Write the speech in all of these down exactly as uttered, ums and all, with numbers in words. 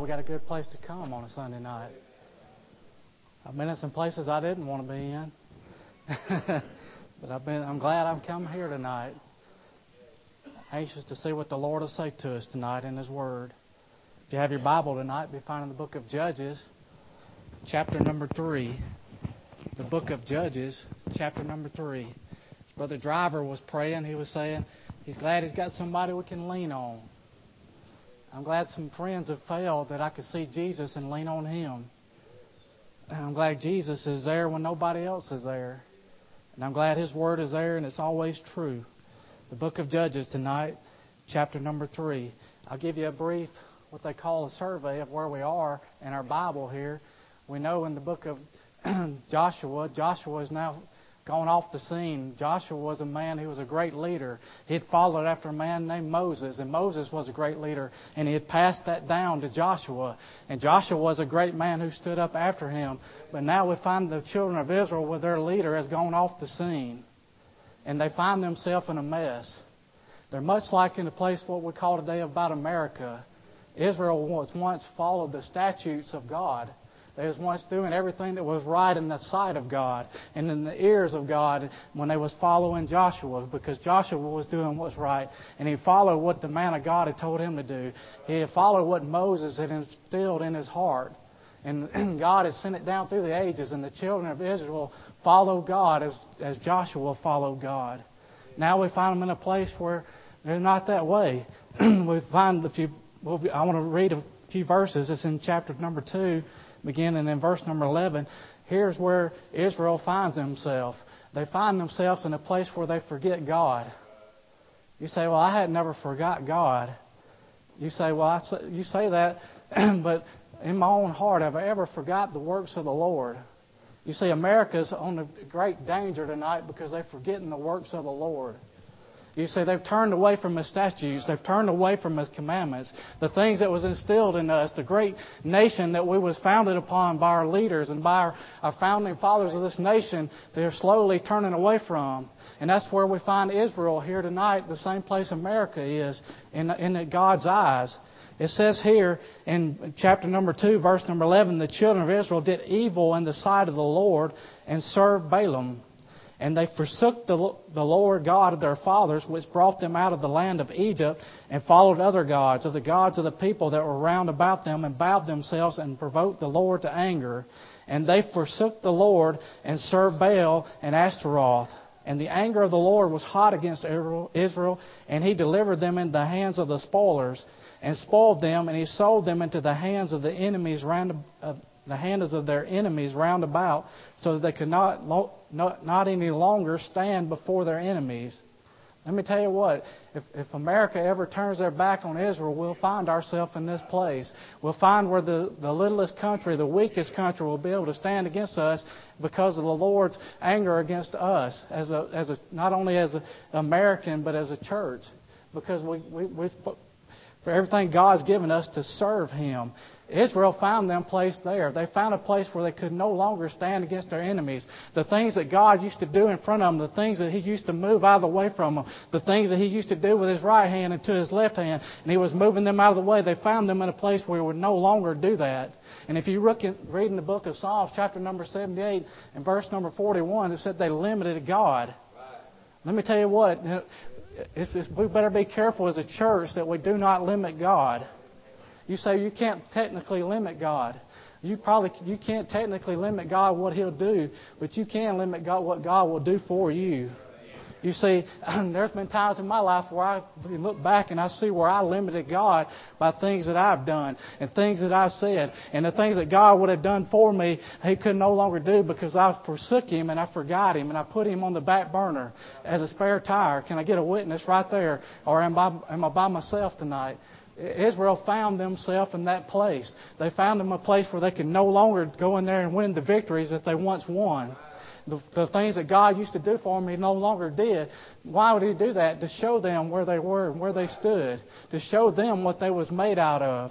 we got a good place to come on a Sunday night. I've been in some places I didn't want to be in. But I've been, I'm glad I've come here tonight. Anxious to see what the Lord will say to us tonight in His Word. If you have your Bible tonight, be finding the book of Judges, chapter number three. The book of Judges, chapter number three. Brother Driver was praying. He was saying he's glad he's got somebody we can lean on. I'm glad some friends have failed that I could see Jesus and lean on Him. And I'm glad Jesus is there when nobody else is there. And I'm glad His Word is there and it's always true. The book of Judges tonight, chapter number three. I'll give you a brief, what they call a survey of where we are in our Bible here. We know in the book of Joshua, Joshua is now gone off the scene. Joshua was a man who was a great leader. He had followed after a man named Moses, and Moses was a great leader, and he had passed that down to Joshua. And Joshua was a great man who stood up after him. But now we find the children of Israel with their leader has gone off the scene, and they find themselves in a mess. They're much like in the place what we call today about America. Israel was once followed the statutes of God. They was once doing everything that was right in the sight of God and in the ears of God when they was following Joshua, because Joshua was doing what's right and he followed what the man of God had told him to do. He had followed what Moses had instilled in his heart. And God had sent it down through the ages, and the children of Israel followed God as, as Joshua followed God. Now we find them in a place where they're not that way. we find, if you, well, I want to read a few verses. It's in chapter number two. Beginning in verse number eleven, here's where Israel finds themselves. They find themselves in a place where they forget God. You say, well, I had never forgot God. You say, well, I say, you say that, but in my own heart, have I ever forgot the works of the Lord? You see, America's on a great danger tonight because they're forgetting the works of the Lord. You see, they've turned away from His statutes. They've turned away from His commandments. The things that was instilled in us, the great nation that we was founded upon by our leaders and by our, our founding fathers of this nation, they're slowly turning away from. And that's where we find Israel here tonight, the same place America is in, in God's eyes. It says here in chapter number two, verse number eleven, the children of Israel did evil in the sight of the Lord and served Balaam. And they forsook the, the Lord God of their fathers, which brought them out of the land of Egypt, and followed other gods, of the gods of the people that were round about them, and bowed themselves and provoked the Lord to anger. And they forsook the Lord and served Baal and Ashtaroth. And the anger of the Lord was hot against Israel, and He delivered them into the hands of the spoilers, and spoiled them, and He sold them into the hands of the enemies round uh, the hands of their enemies round about, so that they could not, not not any longer stand before their enemies. Let me tell you what, if, if America ever turns their back on Israel, we'll find ourselves in this place. We'll find where the, the littlest country, the weakest country, will be able to stand against us because of the Lord's anger against us, as a as a not only as an American but as a church, because we we. we for everything God's given us to serve Him. Israel found them place there. They found a place where they could no longer stand against their enemies. The things that God used to do in front of them, the things that He used to move out of the way from them, the things that He used to do with His right hand and to His left hand, and He was moving them out of the way, they found them in a place where He would no longer do that. And if you look at, read in the book of Psalms, chapter number seventy-eight, and verse number forty-one, it said they limited God. Right. Let me tell you what, It's, it's, we better be careful as a church that we do not limit God. You say you can't technically limit God. You probably you can't technically limit God what He'll do, but you can limit God what God will do for you. You see, there's been times in my life where I look back and I see where I limited God by things that I've done and things that I said. And the things that God would have done for me, He could no longer do because I forsook Him and I forgot Him and I put Him on the back burner as a spare tire. Can I get a witness right there? Or am I, am I by myself tonight? Israel found themselves in that place. They found them a place where they could no longer go in there and win the victories that they once won. The, the things that God used to do for them, He no longer did. Why would He do that? To show them where they were and where they stood. To show them what they was made out of.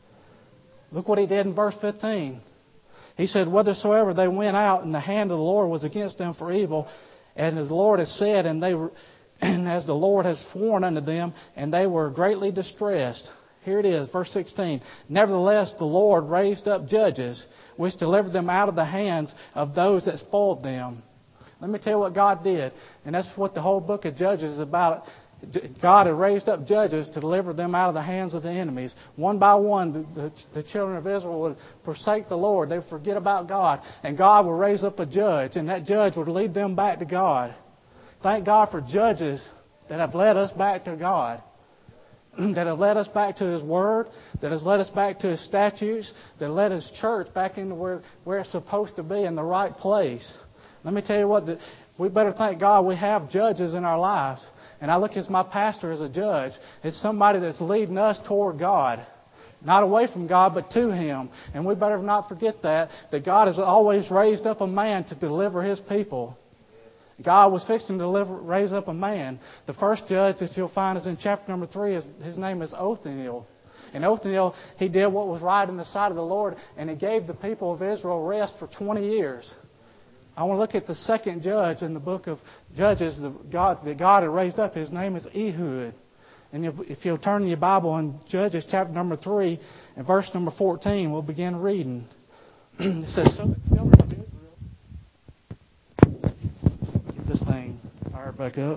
Look what He did in verse fifteen. He said, whithersoever they went out, and the hand of the Lord was against them for evil, and as the Lord has said, and they were, and as the Lord has sworn unto them, and they were greatly distressed. Here it is, verse sixteen. Nevertheless, the Lord raised up judges, which delivered them out of the hands of those that spoiled them. Let me tell you what God did. And that's what the whole book of Judges is about. God had raised up judges to deliver them out of the hands of the enemies. One by one, the, the, the children of Israel would forsake the Lord. They would forget about God. And God would raise up a judge, and that judge would lead them back to God. Thank God for judges that have led us back to God, that have led us back to His Word, that has led us back to His statutes, that led His church back into where, where it's supposed to be, in the right place. Let me tell you what, we better thank God we have judges in our lives. And I look at my pastor as a judge. It's somebody that's leading us toward God. Not away from God, but to Him. And we better not forget that, that God has always raised up a man to deliver His people. God was fixing to deliver, raise up a man. The first judge that you'll find is in chapter number three. His, his name is Othniel. And Othniel, he did what was right in the sight of the Lord, and he gave the people of Israel rest for twenty years. I want to look at the second judge in the book of Judges the God, that God had raised up. His name is Ehud. And if, if you'll turn your Bible in Judges chapter number three and verse number fourteen, we'll begin reading. It says, so the children of Israel... Get this thing fired back up.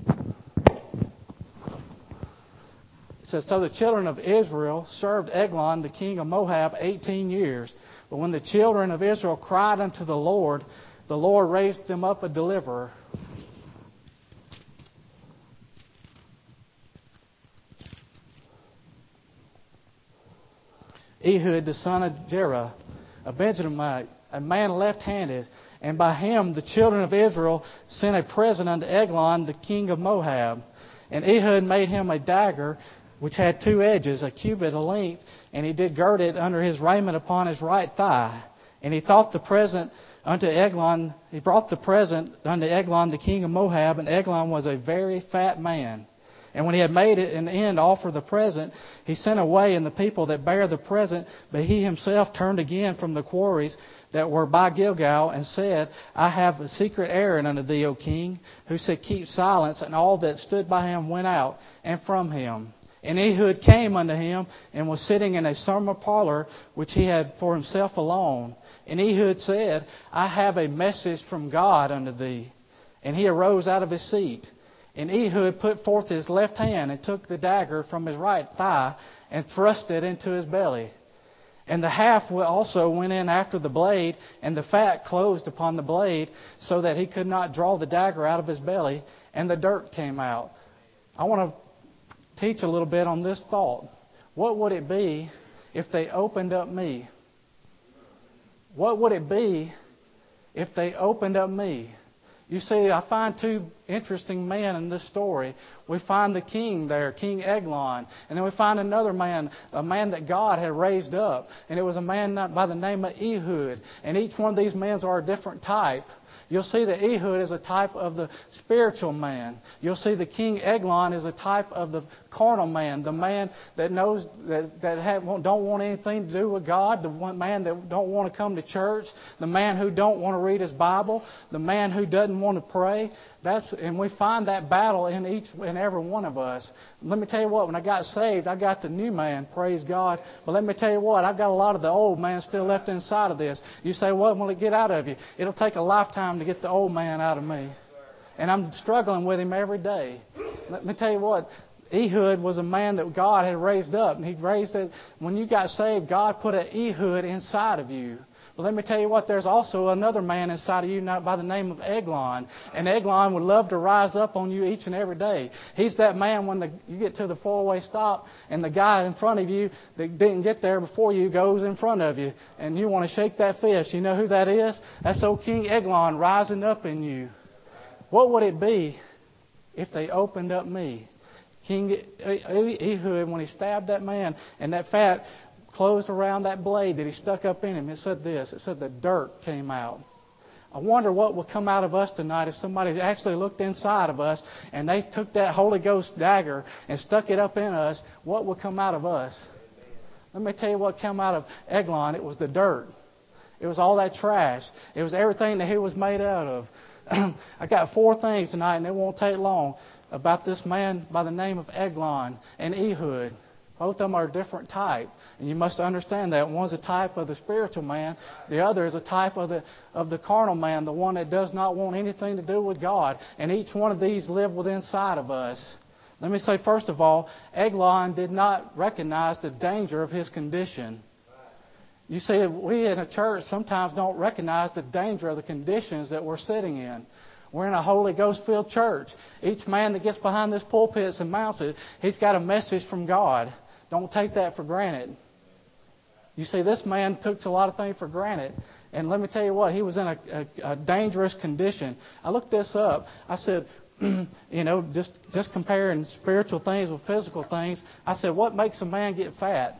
It says, so the children of Israel served Eglon, the king of Moab, eighteen years. But when the children of Israel cried unto the Lord, the Lord raised them up a deliverer. Ehud, the son of Jerah, a Benjamite, a man left-handed, and by him the children of Israel sent a present unto Eglon, the king of Moab. And Ehud made him a dagger which had two edges, a cubit of length, and he did gird it under his raiment upon his right thigh. And he thought the present unto Eglon, he brought the present unto Eglon, the king of Moab, and Eglon was a very fat man. And when he had made it an end offer the present, he sent away and the people that bare the present, but he himself turned again from the quarries that were by Gilgal, and said, I have a secret errand unto thee, O king, who said, keep silence. And all that stood by him went out and from him. And Ehud came unto him, and was sitting in a summer parlor, which he had for himself alone. And Ehud said, I have a message from God unto thee. And he arose out of his seat. And Ehud put forth his left hand, and took the dagger from his right thigh, and thrust it into his belly. And the half also went in after the blade, and the fat closed upon the blade, so that he could not draw the dagger out of his belly, and the dirt came out. I want to teach a little bit on this thought. What would it be if they opened up me? What would it be if they opened up me? You see, I find two interesting men in this story. We find the king there, King Eglon. And then we find another man, a man that God had raised up. And it was a man by the name of Ehud. And each one of these men are a different type. You'll see that Ehud is a type of the spiritual man. You'll see the King Eglon is a type of the carnal man, the man that knows that that have, don't want anything to do with God, the one man that don't want to come to church, the man who don't want to read his Bible, the man who doesn't want to pray. That's and we find that battle in each and every one of us. Let me tell you what, when I got saved, I got the new man, praise God. But let me tell you what, I've got a lot of the old man still left inside of this. You say, what will it get out of you? It'll take a lifetime to get the old man out of me. And I'm struggling with him every day. Let me tell you what, Ehud was a man that God had raised up. And he raised it. When you got saved, God put an Ehud inside of you. But let me tell you what, there's also another man inside of you not by the name of Eglon. And Eglon would love to rise up on you each and every day. He's that man when the, you get to the four-way stop and the guy in front of you that didn't get there before you goes in front of you. And you want to shake that fist. You know who that is? That's old King Eglon rising up in you. What would it be if they opened up me? King Ehud, when he stabbed that man and that fat closed around that blade that he stuck up in him, it said this. It said the dirt came out. I wonder what would come out of us tonight if somebody actually looked inside of us and they took that Holy Ghost dagger and stuck it up in us. What would come out of us? Let me tell you what came out of Eglon. It was the dirt. It was all that trash. It was everything that he was made out of. I got four things tonight, and it won't take long, about this man by the name of Eglon and Ehud. Both of them are a different type. And you must understand that. One's a type of the spiritual man. The other is a type of the of the carnal man, the one that does not want anything to do with God. And each one of these live within inside of us. Let me say, first of all, Eglon did not recognize the danger of his condition. You see, we in a church sometimes don't recognize the danger of the conditions that we're sitting in. We're in a Holy Ghost-filled church. Each man that gets behind this pulpit and mounts it, he's got a message from God. Don't take that for granted. You see, this man took a lot of things for granted. And let me tell you what, he was in a, a, a dangerous condition. I looked this up. I said, you know, just, just comparing spiritual things with physical things. I said, what makes a man get fat?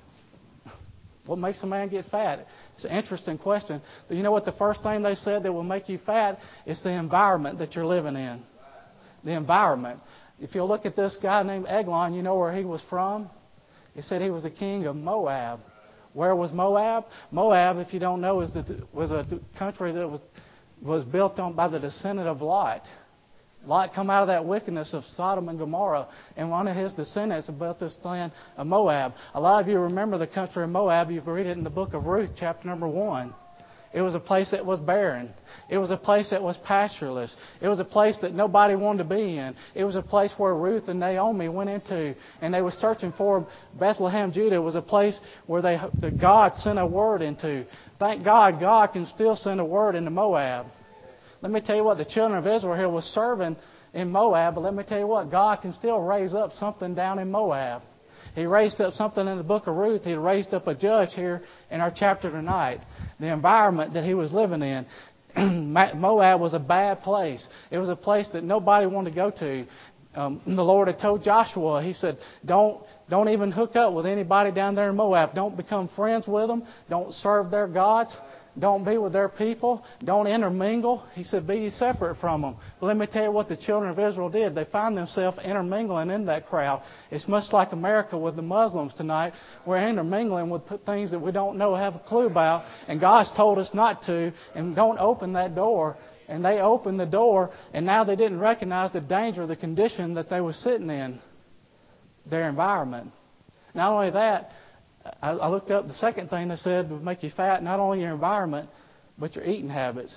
What makes a man get fat? It's an interesting question. But you know what the first thing they said that will make you fat is the environment that you're living in. The environment. If you look at this guy named Eglon, you know where he was from? He said he was the king of Moab. Where was Moab? Moab, if you don't know, is the, was a country that was was built on by the descendant of Lot. Lot come out of that wickedness of Sodom and Gomorrah, and one of his descendants built this land of Moab. A lot of you remember the country of Moab. You can read it in the book of Ruth, chapter number one. It was a place that was barren. It was a place that was pastureless. It was a place that nobody wanted to be in. It was a place where Ruth and Naomi went into, and they were searching for Bethlehem, Judah. It was a place where they, that God sent a word into. Thank God, God can still send a word into Moab. Let me tell you what, the children of Israel here was serving in Moab, but let me tell you what, God can still raise up something down in Moab. He raised up something in the book of Ruth. He raised up a judge here in our chapter tonight. The environment that he was living in. Moab was a bad place. It was a place that nobody wanted to go to. Um, the Lord had told Joshua, He said, don't, don't even hook up with anybody down there in Moab. Don't become friends with them. Don't serve their gods. Don't be with their people. Don't intermingle. He said, be ye separate from them. But let me tell you what the children of Israel did. They found themselves intermingling in that crowd. It's much like America with the Muslims tonight. We're intermingling with things that we don't know, have a clue about. And God's told us not to. And don't open that door. And they opened the door. And now they didn't recognize the danger of the condition that they were sitting in. Their environment. Not only that, I looked up the second thing they said would make you fat, not only your environment, but your eating habits.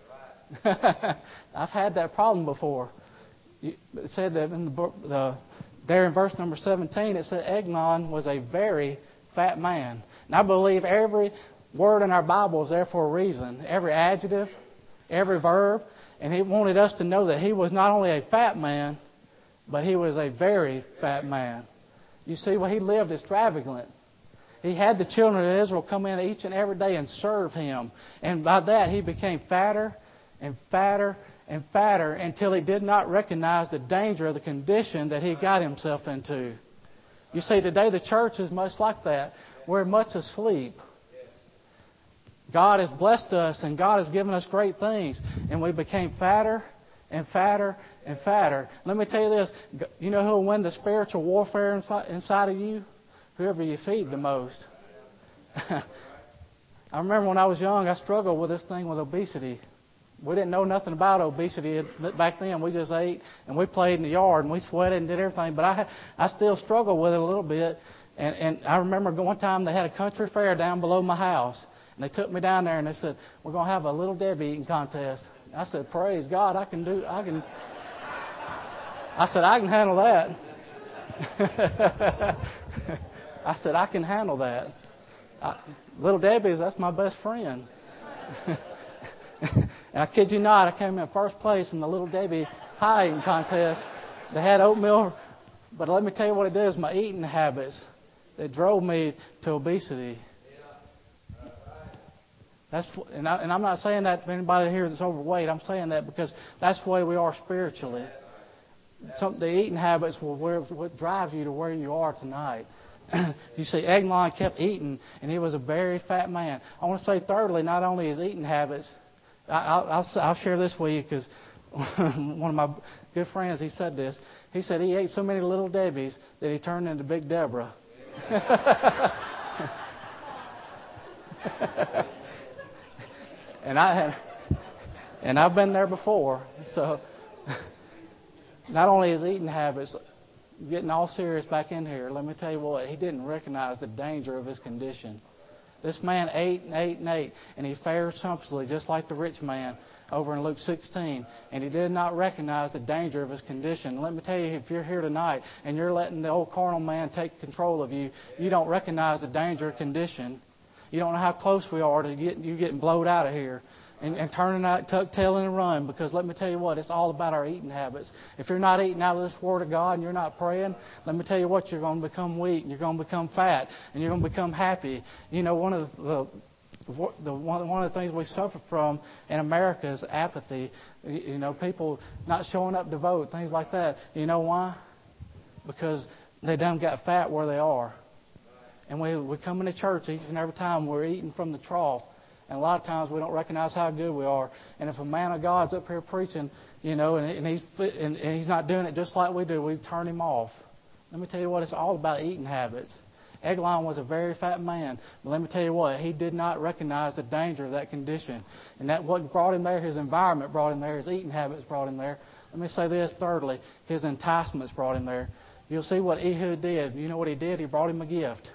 I've had that problem before. It said that in the, the there in verse number seventeen, it said Eglon was a very fat man. And I believe every word in our Bible is there for a reason. Every adjective, every verb. And he wanted us to know that he was not only a fat man, but he was a very fat man. You see, well, he lived extravagant. He had the children of Israel come in each and every day and serve him. And by that, he became fatter and fatter and fatter until he did not recognize the danger of the condition that he got himself into. You see, today the church is much like that. We're much asleep. God has blessed us and God has given us great things. And we became fatter and fatter and fatter. Let me tell you this. You know who will win the spiritual warfare inside of you? Whoever you feed the most. I remember when I was young, I struggled with this thing with obesity. We didn't know nothing about obesity back then. We just ate and we played in the yard and we sweated and did everything. But I, I still struggled with it a little bit. And, and I remember one time they had a country fair down below my house. And they took me down there and they said, we're going to have a little Debbie eating contest. I said, praise God, I can do, I can. I said, I can handle that. I said, I can handle that. I, little Debbie's, that's my best friend. And I kid you not, I came in first place in the Little Debbie pie eating contest. They had oatmeal, but let me tell you what it is, my eating habits that drove me to obesity. That's and, I, and I'm not saying that to anybody here that's overweight. I'm saying that because that's the way we are spiritually. Some, the eating habits will where, what drives you to where you are tonight. You see, Eglon kept eating, and he was a very fat man. I want to say, thirdly, not only his eating habits, I, I'll, I'll, I'll share this with you because one of my good friends, he said this. He said he ate so many Little Debbies that he turned into Big Deborah. and I had, and I've been there before. So, not only his eating habits, getting all serious back in here, let me tell you what, he didn't recognize the danger of his condition. This man ate and ate and ate, and he fared sumptuously, just like the rich man over in Luke sixteen. And he did not recognize the danger of his condition. Let me tell you, if you're here tonight and you're letting the old carnal man take control of you, you don't recognize the danger of condition. You don't know how close we are to get, you getting blowed out of here and, and turning out, tuck tail and run. Because let me tell you what, it's all about our eating habits. If you're not eating out of this Word of God and you're not praying, let me tell you what, you're going to become weak and you're going to become fat and you're going to become happy. You know, one of the The, one, one of the things we suffer from in America is apathy. You know, people not showing up to vote, things like that. You know why? Because they done got fat where they are. And we, we come into church each and every time we're eating from the trough. And a lot of times we don't recognize how good we are. And if a man of God's up here preaching, you know, and, and, he's, and, and he's not doing it just like we do, we turn him off. Let me tell you what, it's all about eating habits. Eglon was a very fat man, but let me tell you what, he did not recognize the danger of that condition. And that what brought him there, his environment brought him there, his eating habits brought him there. Let me say this, thirdly, his enticements brought him there. You'll see what Ehud did. You know what he did? He brought him a gift.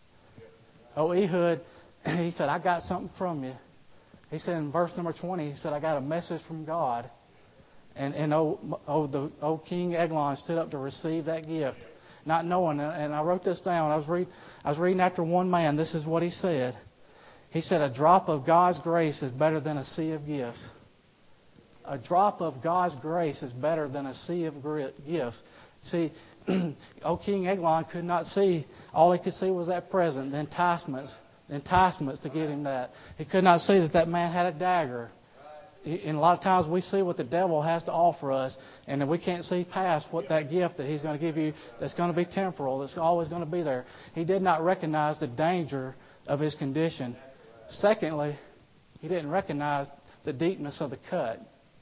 Oh, Ehud, he said, I got something from you. He said in verse number twenty, he said, I got a message from God. And, and oh, oh, the old King Eglon stood up to receive that gift. Not knowing, and I wrote this down. I was read, I was reading after one man. This is what he said. He said, a drop of God's grace is better than a sea of gifts. A drop of God's grace is better than a sea of gifts. See, old King Eglon could not see. All he could see was that present, the enticements, the enticements to get him that. He could not see that that man had a dagger. And a lot of times we see what the devil has to offer us, and we can't see past what that gift that he's going to give you that's going to be temporal, that's always going to be there. He did not recognize the danger of his condition. Secondly, he didn't recognize the deepness of the cut.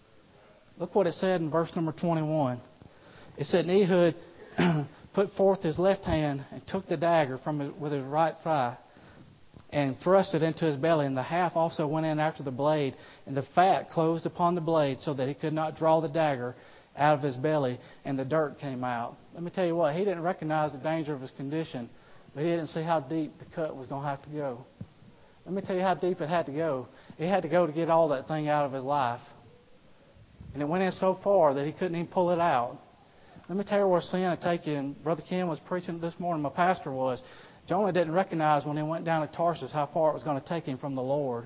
Look what it said in verse number twenty-one. It said, and Ehud put forth his left hand and took the dagger from his, with his right thigh, and thrust it into his belly, and the half also went in after the blade, and the fat closed upon the blade, so that he could not draw the dagger out of his belly, and the dirt came out. Let me tell you what, he didn't recognize the danger of his condition, but he didn't see how deep the cut was going to have to go. Let me tell you how deep it had to go. It had to go to get all that thing out of his life. And it went in so far that he couldn't even pull it out. Let me tell you where sin would take you. And Brother Ken was preaching this morning, my pastor was. Jonah didn't recognize when he went down to Tarshish how far it was going to take him from the Lord.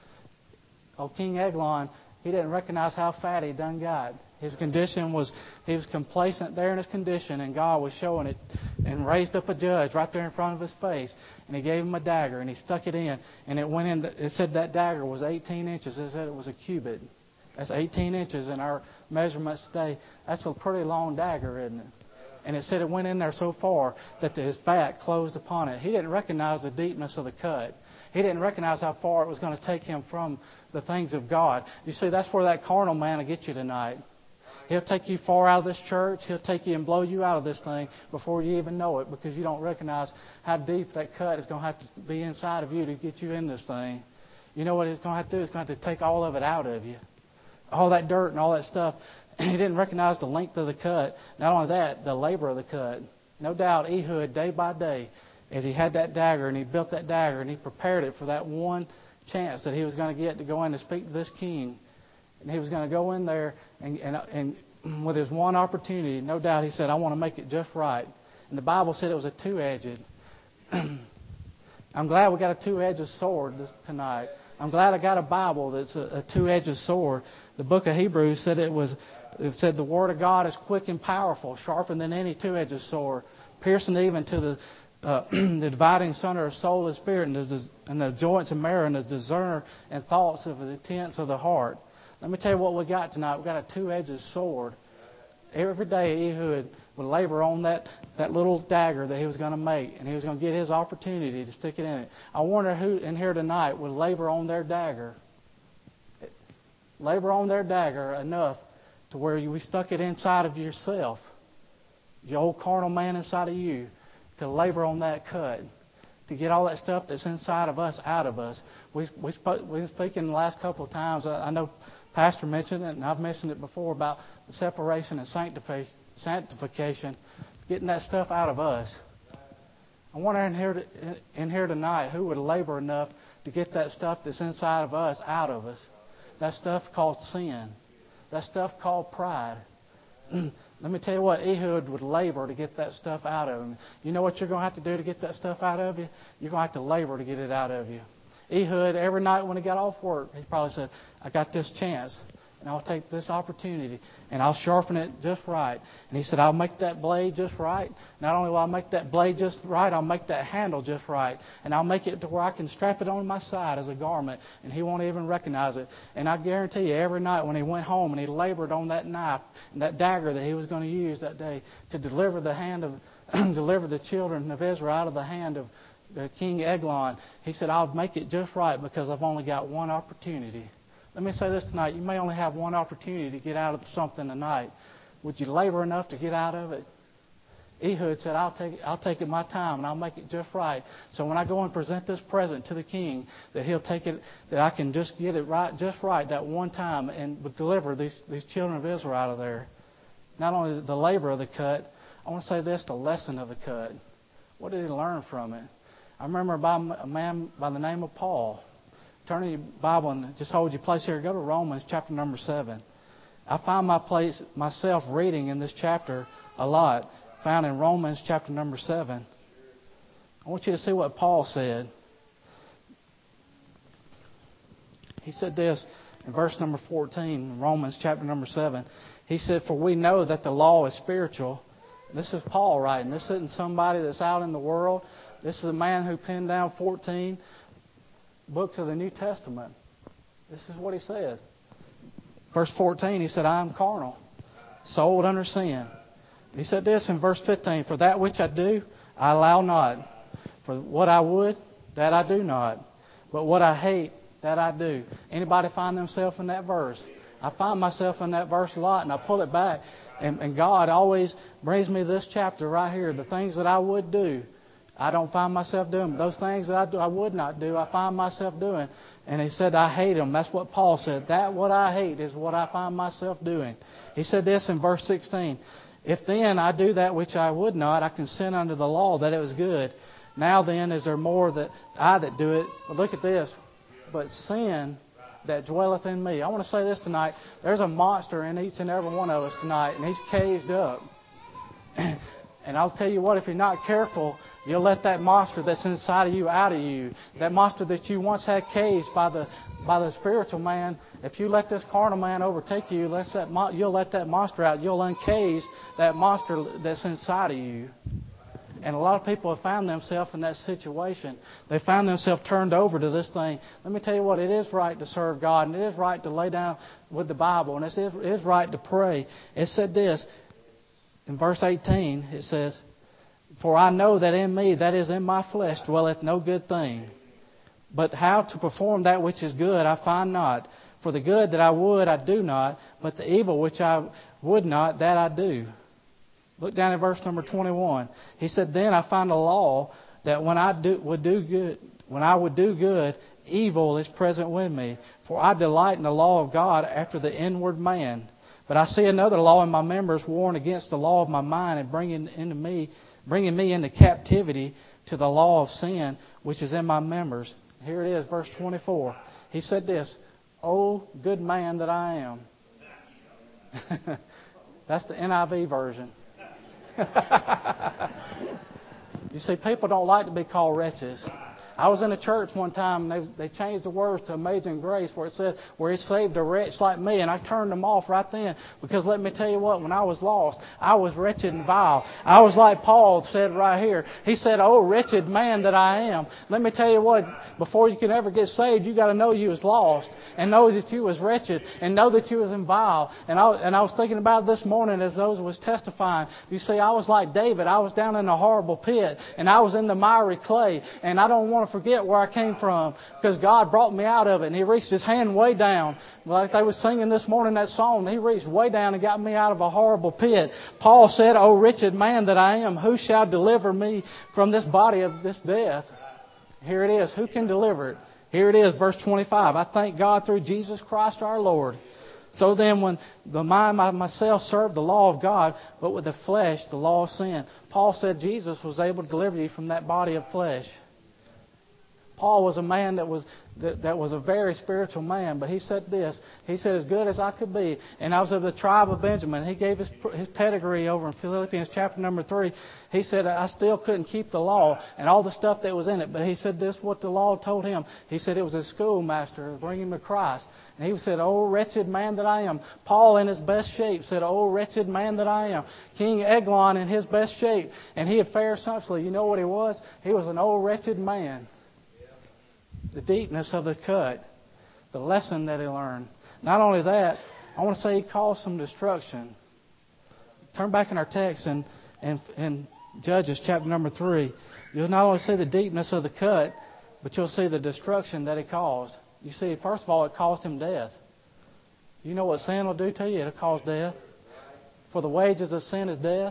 Oh, King Eglon, he didn't recognize how fat he done got. His condition was, he was complacent there in his condition, and God was showing it and raised up a judge right there in front of his face. And he gave him a dagger, and he stuck it in, and it went in. It said that dagger was eighteen inches. It said it was a cubit. That's eighteen inches in our measurements today. That's a pretty long dagger, isn't it? And it said it went in there so far that his fat closed upon it. He didn't recognize the deepness of the cut. He didn't recognize how far it was going to take him from the things of God. You see, that's where that carnal man will get you tonight. He'll take you far out of this church. He'll take you and blow you out of this thing before you even know it, because you don't recognize how deep that cut is going to have to be inside of you to get you in this thing. You know what it's going to have to do? It's going to have to take all of it out of you. All that dirt and all that stuff. He didn't recognize the length of the cut. Not only that, the labor of the cut. No doubt Ehud, day by day, as he had that dagger and he built that dagger and he prepared it for that one chance that he was going to get to go in and speak to this king. And he was going to go in there and, and, and with his one opportunity, no doubt he said, I want to make it just right. And the Bible said it was a two-edged. I'm glad we got a two-edged sword tonight. I'm glad I got a Bible that's a, a two-edged sword. The book of Hebrews said it was. It said the Word of God is quick and powerful, sharper than any two-edged sword, piercing even to the uh, the dividing sunder of soul and spirit, and the, and the joints and marrow, and the discerner and thoughts of the intents of the heart. Let me tell you what we got tonight. We got a two-edged sword. Every day Ehud would labor on that, that little dagger that he was going to make, and he was going to get his opportunity to stick it in it. I wonder who in here tonight would labor on their dagger. Labor on their dagger enough to where you, we stuck it inside of yourself, your old carnal man inside of you, to labor on that cut, to get all that stuff that's inside of us out of us. We we spoke we speaking the last couple of times. I, I know Pastor mentioned it, and I've mentioned it before about the separation and sanctification. getting that stuff out of us. I wonder in here, in here tonight who would labor enough to get that stuff that's inside of us out of us. That stuff called sin. That stuff called pride. Let me tell you what, Ehud would labor to get that stuff out of him. You know what you're going to have to do to get that stuff out of you? You're going to have to labor to get it out of you. Ehud, every night when he got off work, he probably said, I got this chance, and I'll take this opportunity, and I'll sharpen it just right. And he said, I'll make that blade just right. Not only will I make that blade just right, I'll make that handle just right. And I'll make it to where I can strap it on my side as a garment, and he won't even recognize it. And I guarantee you, every night when he went home and he labored on that knife and that dagger that he was going to use that day to deliver the hand of deliver the children of Israel out of the hand of uh, King Eglon, he said, I'll make it just right because I've only got one opportunity. Let me say this tonight. You may only have one opportunity to get out of something tonight. Would you labor enough to get out of it? Ehud said, I'll take, I'll take it my time and I'll make it just right. So when I go and present this present to the king, that he'll take it, that I can just get it right, just right that one time and deliver these, these children of Israel out of there. Not only the labor of the cut, I want to say this, the lesson of the cut. What did he learn from it? I remember about a man by the name of Paul. Turn in your Bible and just hold your place here. Go to Romans chapter number seven. I find my place myself reading in this chapter a lot, found in Romans chapter number seven. I want you to see what Paul said. He said this in verse number fourteen, Romans chapter number seven. He said, for we know that the law is spiritual. This is Paul writing. This isn't somebody that's out in the world. This is a man who penned down fourteen books of the New Testament. This is what he said. Verse fourteen, he said, I am carnal, sold under sin. He said this in verse fifteen, for that which I do, I allow not. For what I would, that I do not. But what I hate, that I do. Anybody find themselves in that verse? I find myself in that verse a lot, and I pull it back. And, and God always brings me this chapter right here. The things that I would do, I don't find myself doing. But those things that I, do, I would not do, I find myself doing. And he said, I hate them. That's what Paul said. That what I hate is what I find myself doing. He said this in verse sixteen. If then I do that which I would not, I consent under the law that it was good. Now then, is there more that I that do it? But look at this. But sin that dwelleth in me. I want to say this tonight. There's a monster in each and every one of us tonight, and he's caged up. And I'll tell you what, if you're not careful, you'll let that monster that's inside of you out of you. That monster that you once had caged by the by the spiritual man. If you let this carnal man overtake you, let that you'll let that monster out. You'll uncage that monster that's inside of you. And a lot of people have found themselves in that situation. They found themselves turned over to this thing. Let me tell you what, it is right to serve God, and it is right to lay down with the Bible, and it is, it is right to pray. It said this, in verse eighteen, it says, for I know that in me, that is in my flesh, dwelleth no good thing. But how to perform that which is good I find not. For the good that I would I do not, but the evil which I would not, that I do. Look down at verse number twenty-one. He said, then I find a law that when I do, would do good, when I would do good, evil is present with me. For I delight in the law of God after the inward man. But I see another law in my members, warring against the law of my mind and bringing into me, bringing me into captivity to the law of sin, which is in my members. Here it is, verse twenty-four. He said this, O good man that I am. That's the N I V version. You see, people don't like to be called wretches. I was in a church one time, and they, they changed the words to Amazing Grace, where it said, where He saved a wretch like me, and I turned them off right then. Because let me tell you what, when I was lost, I was wretched and vile. I was like Paul said right here. He said, oh, wretched man that I am. Let me tell you what, before you can ever get saved, you got to know you was lost, and know that you was wretched, and know that you was in vile. And I, and I was thinking about it this morning as those was testifying. You see, I was like David. I was down in a horrible pit, and I was in the miry clay, and I don't want to forget where I came from, because God brought me out of it, and He reached His hand way down. Like they were singing this morning that song, He reached way down and got me out of a horrible pit. Paul said, O wretched man that I am, who shall deliver me from this body of this death? Here it is. Who can deliver it? Here it is, verse twenty-five. I thank God through Jesus Christ our Lord. So then when the mind myself served the law of God, but with the flesh, the law of sin. Paul said Jesus was able to deliver you from that body of flesh. Paul was a man that was that, that was a very spiritual man, but he said this. He said, as good as I could be, and I was of the tribe of Benjamin. He gave his his pedigree over in Philippians chapter number three. He said, I still couldn't keep the law and all the stuff that was in it, but he said this, what the law told him. He said it was his schoolmaster to bring him to Christ. And he said, oh, wretched man that I am. Paul in his best shape said, oh, wretched man that I am. King Eglon in his best shape, and he had fared sumptuously. You know what he was? He was an old wretched man. The deepness of the cut, the lesson that he learned. Not only that, I want to say he caused some destruction. Turn back in our text in, in, in Judges chapter number three. You'll not only see the deepness of the cut, but you'll see the destruction that he caused. You see, first of all, it caused him death. You know what sin will do to you? It'll cause death. For the wages of sin is death.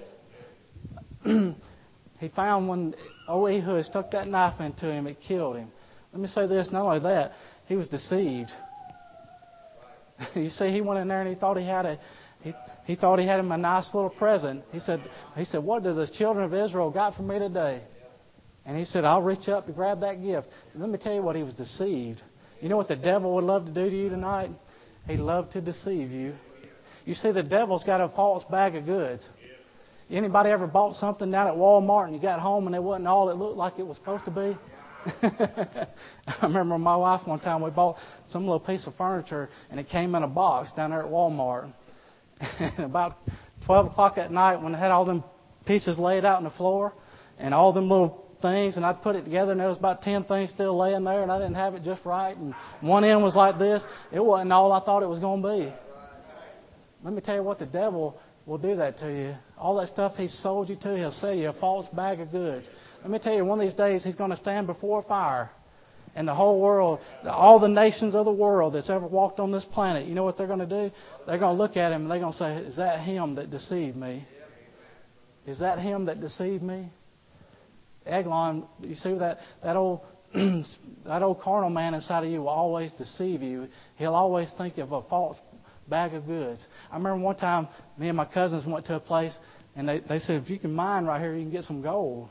He found when old Ehud stuck that knife into him, it killed him. Let me say this, not only that, he was deceived. You see, he went in there and he thought he had a he, he thought he had him a nice little present. He said he said, what does the children of Israel got for me today? And he said, I'll reach up to grab that gift. And let me tell you what, he was deceived. You know what the devil would love to do to you tonight? He'd love to deceive you. You see, the devil's got a false bag of goods. Anybody ever bought something down at Walmart and you got home and it wasn't all it looked like it was supposed to be? I remember my wife one time, we bought some little piece of furniture and it came in a box down there at Walmart. And about twelve o'clock at night, when I had all them pieces laid out on the floor and all them little things, and I'd put it together and there was about ten things still laying there and I didn't have it just right, and one end was like this, it wasn't all I thought it was going to be. Let me tell you what, the devil will do that to you. All that stuff he sold you to, he'll sell you a false bag of goods. Let me tell you, one of these days he's going to stand before fire. And the whole world, all the nations of the world that's ever walked on this planet, you know what they're going to do? They're going to look at him and they're going to say, is that him that deceived me? Is that him that deceived me? Eglon, you see that, that old that old carnal man inside of you will always deceive you. He'll always think of a false bag of goods. I remember one time me and my cousins went to a place and they, they said, if you can mine right here, you can get some gold.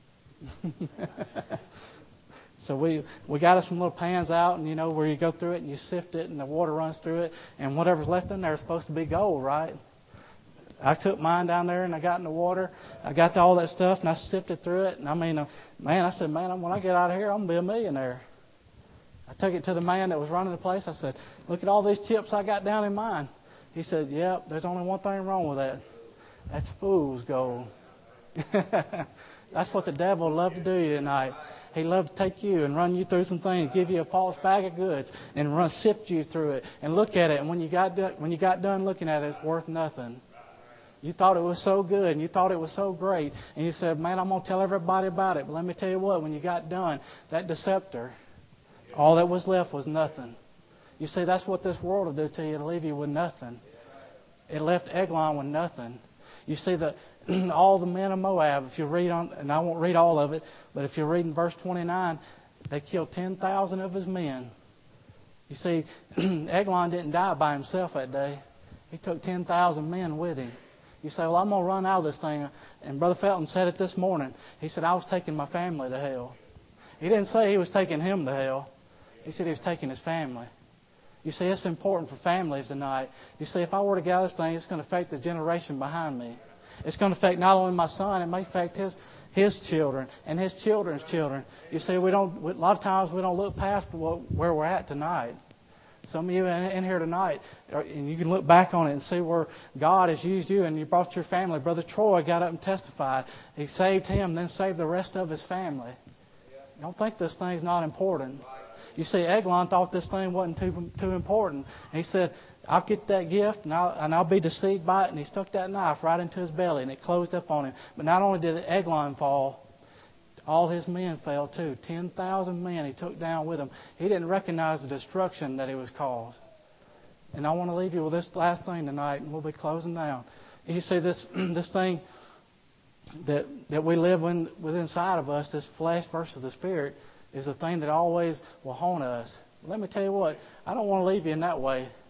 So we we got us some little pans out, and you know where you go through it and you sift it and the water runs through it, and whatever's left in there is supposed to be gold, right? I took mine down there and I got in the water. I got to all that stuff and I sifted through it. And I mean, uh, man, I said, man, when I get out of here, I'm going to be a millionaire. I took it to the man that was running the place. I said, look at all these chips I got down in mine. He said, yep, there's only one thing wrong with that. That's fool's gold. That's what the devil will love to do to you tonight. He loves to take you and run you through some things, give you a false bag of goods, and run sift you through it and look at it. And when you got done, when you got done looking at it, it's worth nothing. You thought it was so good and you thought it was so great, and you said, "Man, I'm gonna tell everybody about it." But let me tell you what: when you got done, that deceptor, all that was left was nothing. You see, that's what this world will do to you. It'll leave you with nothing. It left Eglon with nothing. You see that. All the men of Moab, if you read on, and I won't read all of it, but if you read in verse twenty-nine, they killed ten thousand of his men. You see, Eglon didn't die by himself that day. He took ten thousand men with him. You say, well, I'm going to run out of this thing. And Brother Felton said it this morning. He said, I was taking my family to hell. He didn't say he was taking him to hell. He said he was taking his family. You see, it's important for families tonight. You see, if I were to get out of this thing, it's going to affect the generation behind me. It's going to affect not only my son, it may affect his his children and his children's children. You see, we don't. A lot of times we don't look past what, where we're at tonight. Some of you in, in here tonight, and you can look back on it and see where God has used you and you brought your family. Brother Troy got up and testified. He saved him, then saved the rest of his family. You don't think this thing's not important. You see, Eglon thought this thing wasn't too too important. And he said, I'll get that gift and I'll, and I'll be deceived by it. And he stuck that knife right into his belly and it closed up on him. But not only did Eglon fall, all his men fell too. ten thousand men he took down with him. He didn't recognize the destruction that he was caused. And I want to leave you with this last thing tonight, and we'll be closing down. You see, this this thing that that we live in, with inside of us, this flesh versus the spirit, is a thing that always will haunt us. Let me tell you what, I don't want to leave you in that way.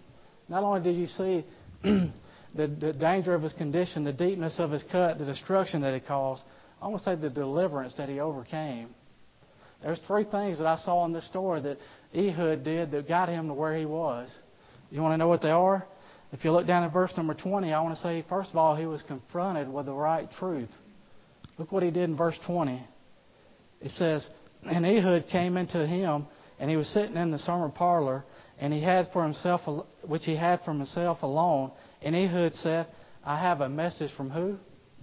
Not only did you see the, the danger of his condition, the deepness of his cut, the destruction that he caused, I want to say the deliverance that he overcame. There's three things that I saw in this story that Ehud did that got him to where he was. You want to know what they are? If you look down at verse number twenty, I want to say, first of all, he was confronted with the right truth. Look what he did in verse twenty. It says, and Ehud came into him, and he was sitting in the summer parlor, and he had for himself, which he had from himself alone. And Ehud said, I have a message from who?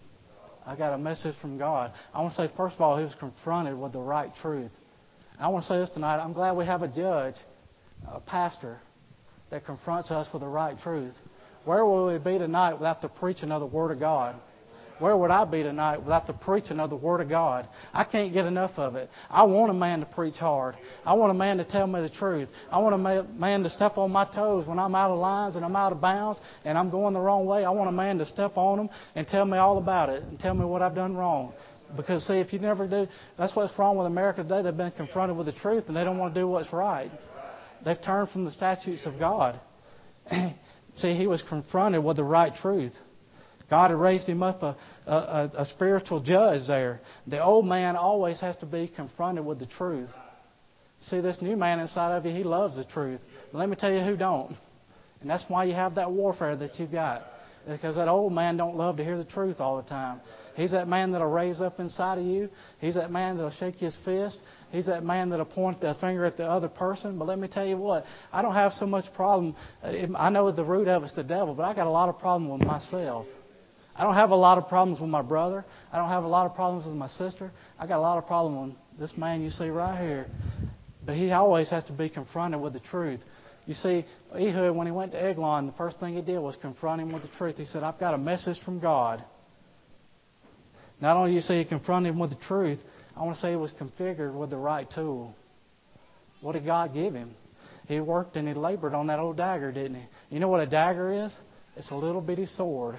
I got a message from God. I want to say, first of all, he was confronted with the right truth. I want to say this tonight. I'm glad we have a judge, a pastor, that confronts us with the right truth. Where will we be tonight without the preaching of the Word of God? Where would I be tonight without the preaching of the Word of God? I can't get enough of it. I want a man to preach hard. I want a man to tell me the truth. I want a man to step on my toes when I'm out of lines and I'm out of bounds and I'm going the wrong way. I want a man to step on them and tell me all about it and tell me what I've done wrong. Because, see, if you never do, that's what's wrong with America today. They've been confronted with the truth and they don't want to do what's right. They've turned from the statutes of God. See, he was confronted with the right truth. God had raised him up a, a, a spiritual judge there. The old man always has to be confronted with the truth. See, this new man inside of you, he loves the truth. But let me tell you who don't. And that's why you have that warfare that you've got. Because that old man don't love to hear the truth all the time. He's that man that'll raise up inside of you. He's that man that'll shake his fist. He's that man that'll point the finger at the other person. But let me tell you what, I don't have so much problem. I know the root of it's the devil, but I got a lot of problem with myself. I don't have a lot of problems with my brother. I don't have a lot of problems with my sister. I got a lot of problems with this man you see right here. But he always has to be confronted with the truth. You see, Ehud, when he went to Eglon, the first thing he did was confront him with the truth. He said, I've got a message from God. Not only do you see he confronted him with the truth, I want to say he was configured with the right tool. What did God give him? He worked and he labored on that old dagger, didn't he? You know what a dagger is? It's a little bitty sword.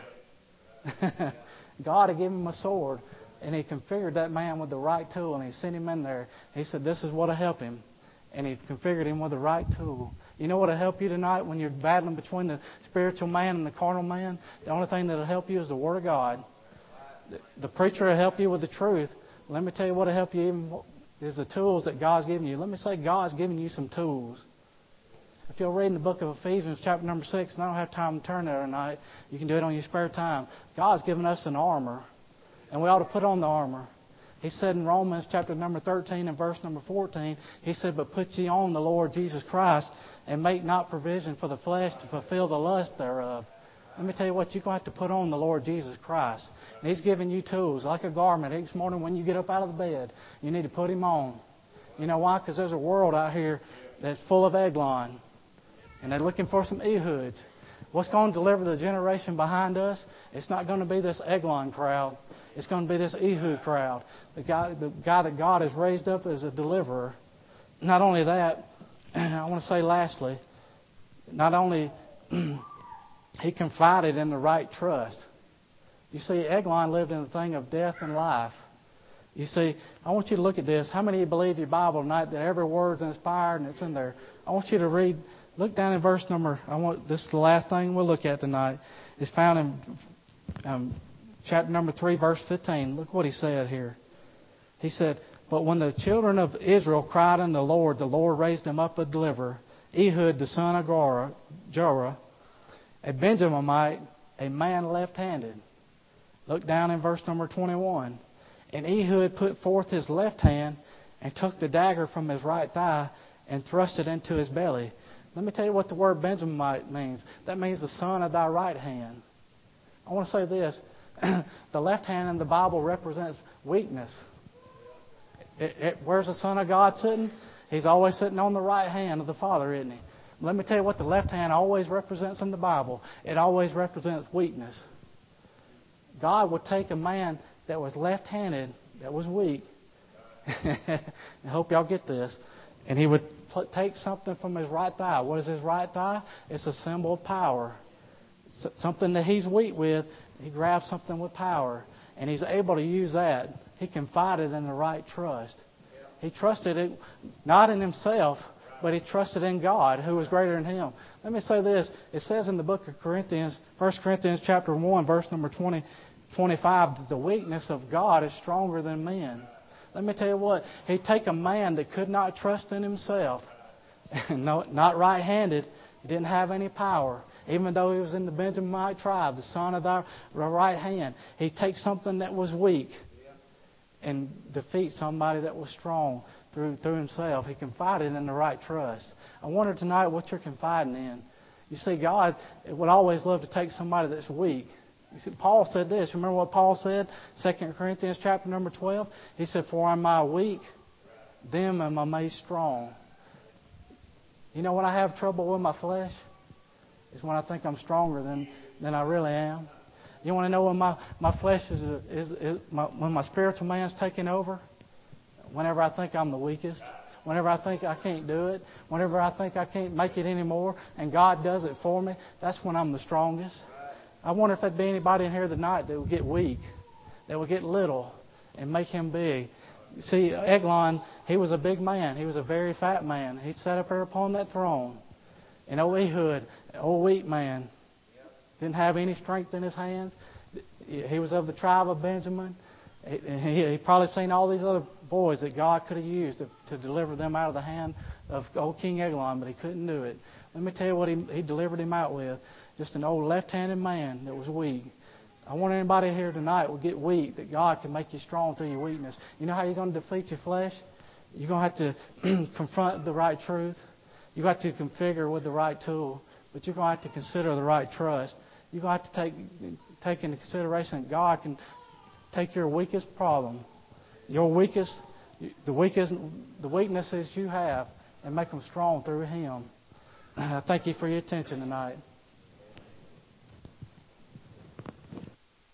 God had given him a sword, and he configured that man with the right tool, and he sent him in there. He said, this is what will help him. And he configured him with the right tool. You know what will help you tonight when you're battling between the spiritual man and the carnal man? The only thing that will help you is the Word of God. The preacher will help you with the truth. Let me tell you what will help you even is the tools that God's given you. Let me say God's given you some tools. If you'll read in the book of Ephesians, chapter number six, and I don't have time to turn there tonight, you can do it on your spare time. God's given us an armor, and we ought to put on the armor. He said in Romans chapter number thirteen and verse number fourteen, He said, but put ye on the Lord Jesus Christ, and make not provision for the flesh to fulfill the lust thereof. Let me tell you what, you're going to have to put on the Lord Jesus Christ. And He's giving you tools, like a garment. Each morning when you get up out of the bed, you need to put Him on. You know why? Because there's a world out here that's full of Eglon. And they're looking for some Ehuds. What's going to deliver the generation behind us? It's not going to be this Eglon crowd. It's going to be this Ehud crowd. The guy, the guy that God has raised up as a deliverer. Not only that, I want to say lastly, not only he confided in the right trust. You see, Eglon lived in the thing of death and life. You see, I want you to look at this. How many of you believe your Bible tonight that every word's inspired and it's in there? I want you to read. Look down in verse number. I want this is the last thing we'll look at tonight. It's found in um, chapter number three, verse fifteen. Look what he said here. He said, "But when the children of Israel cried unto the Lord, the Lord raised them up a deliverer, Ehud the son of Jorah, a Benjaminite, a man left-handed." Look down in verse number twenty-one. And Ehud put forth his left hand and took the dagger from his right thigh and thrust it into his belly. Let me tell you what the word Benjaminite means. That means the son of thy right hand. I want to say this. The left hand in the Bible represents weakness. It, it, where's the Son of God sitting? He's always sitting on the right hand of the Father, isn't he? Let me tell you what the left hand always represents in the Bible. It always represents weakness. God would take a man that was left-handed, that was weak. I hope y'all get this. And he would put, take something from his right thigh. What is his right thigh? It's a symbol of power. Something that he's weak with, he grabs something with power. And he's able to use that. He confided in the right trust. He trusted it not in himself, but he trusted in God, who was greater than him. Let me say this. It says in the book of Corinthians, First Corinthians chapter one, verse number twenty, twenty-five, that the weakness of God is stronger than men. Let me tell you what. He'd take a man that could not trust in himself, no, not right-handed, he didn't have any power. Even though he was in the Benjaminite tribe, the son of the right hand, he'd take something that was weak and defeat somebody that was strong through through himself. He confided in the right trust. I wonder tonight what you're confiding in. You see, God would always love to take somebody that's weak. You see, Paul said this. Remember what Paul said? Second Corinthians chapter number twelve. He said, "For am I weak, then am I made strong." You know when I have trouble with my flesh? It's when I think I'm stronger than, than I really am. You want to know when my, my flesh is, is, is my, when my spiritual man's taking over? Whenever I think I'm the weakest. Whenever I think I can't do it. Whenever I think I can't make it anymore and God does it for me, that's when I'm the strongest. I wonder if there'd be anybody in here tonight that would get weak, that would get little and make him big. See, Eglon, he was a big man. He was a very fat man. He sat up there upon that throne. And old Ehud, old weak man, didn't have any strength in his hands. He was of the tribe of Benjamin. He, he probably seen all these other boys that God could have used to, to deliver them out of the hand of old King Eglon, but he couldn't do it. Let me tell you what he, he delivered him out with. Just an old left-handed man that was weak. I want anybody here tonight will get weak, that God can make you strong through your weakness. You know how you're going to defeat your flesh? You're going to have to confront the right truth. You've got to configure with the right tool, but you're going to have to consider the right trust. You're going to have to take take into consideration that God can take your weakest problem, your weakest, the weakest, the weaknesses you have, and make them strong through Him. I thank you for your attention tonight.